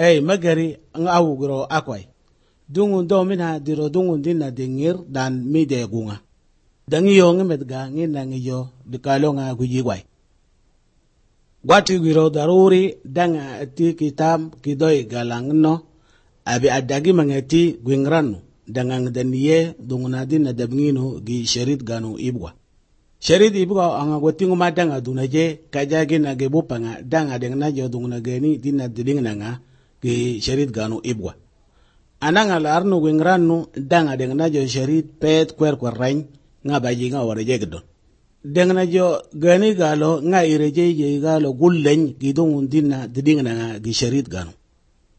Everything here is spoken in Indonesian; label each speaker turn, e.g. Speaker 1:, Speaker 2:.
Speaker 1: magari nga awugro akwai dungun do mina diro dungun dinna dingir dan mi de gunga dangi yo ngemet ga ngina ngiyo dikalo nga gujigwai gwati giro daruri danga ati kitam kidoi galangno abi adagi mangeti gwingranu dangang daniye dunguna dinna dabngino gi sherit ganu ibwa sherit ibwa anga gotingu madanga dunaje kajagi na gebupanga danga dengna jo dunguna geni dinna didingna nga gi sherit ganu ibwa ananga larnu gwingranu danga dengna jo sherit pet kwer rain nga baji nga waraje gdon dengna jo gani galo nga ireje je galo gullen gidungun dinna didingna nga gi sherit ganu